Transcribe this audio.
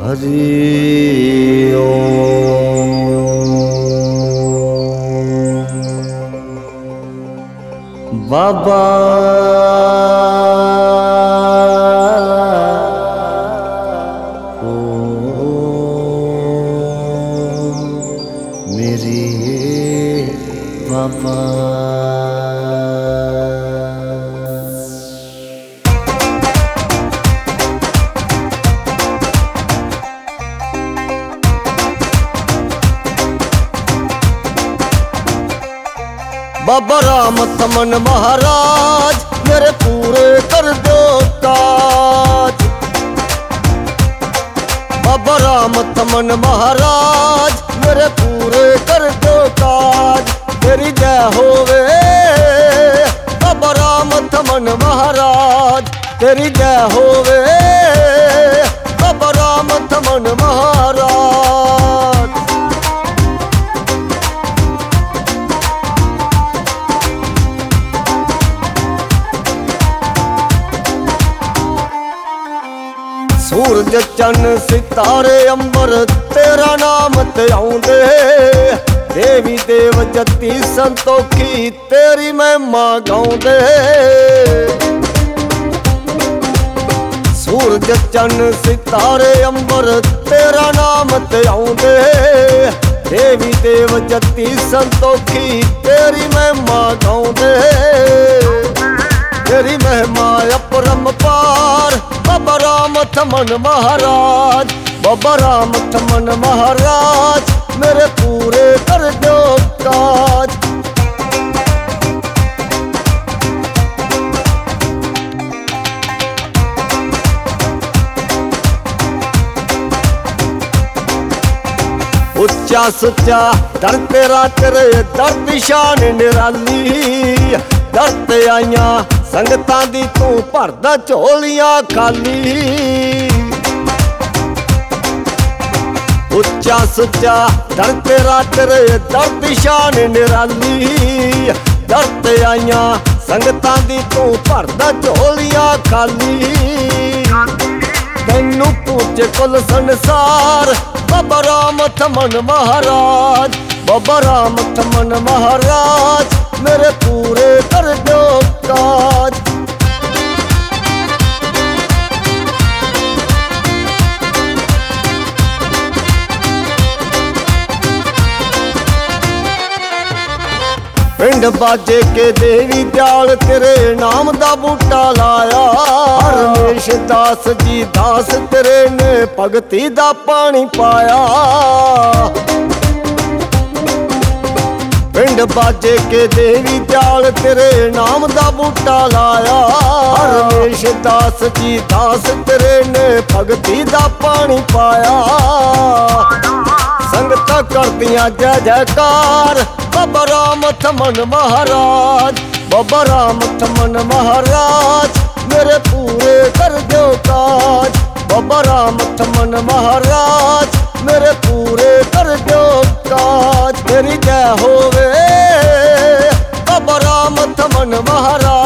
हरि ओम। बाबा ओ मेरे बाबा। बाबा राम थमन महाराज मेरे पूरे कर दो काज। बाबा राम थमन महाराज मेरे पूरे कर दो काज। तेरी जय होवे बाबा राम थमन महाराज, तेरी जय होवे बाबा राम थमन महाराज। सूरज चन सितारे अंबर तेरा नाम ते आउंदे। देवी देव जती संतोखी तेरी महिमा गाउंदे। सूरज चन सितारे अंबर तेरा नाम ते आउंदे। देवी देव जती संतोखी तेरी महिमा गाउंदे। तेरी महिमा अपरंपार बाबा राम थमन महाराज। बाबा राम थमन महाराज मेरे पूरे कर दो काज। उच्चा सुच्चा दर तेरा तेरे दर दी शान निराली। दर ते आइयां संगतां दी तू भरदा झोलियां खाली। उच्चा सुच्चा दर तेरा तेरे दर दी शान निराली। दर ते आइयां संगतां दी तू भरदा झोलियां खाली। तैनू पूजे कुल संसार बाबा राम थमन महाराज। बाबा राम थमन महाराज मेरे पूरे कर दो काज। पिंड बाजे के देवी दयाल तेरे नाम दा बूटा लाया। रमेश दास जी दास तेरे ने भगती दा पानी पाया। पिंड बाजे के देवी दयाल तेरे नाम दा बूटा लाया। रमेश दास जी दास तेरे ने भगती दा पानी पाया। संगत करदियां जय जयकार बाबा राम थमन महाराज। बाबा राम थमन महाराज मेरे पूरे कर दो काज। बाबा राम थमन महाराज मेरे पूरे कर दो काज। तेरी जय होवे बाबा राम थमन महाराज।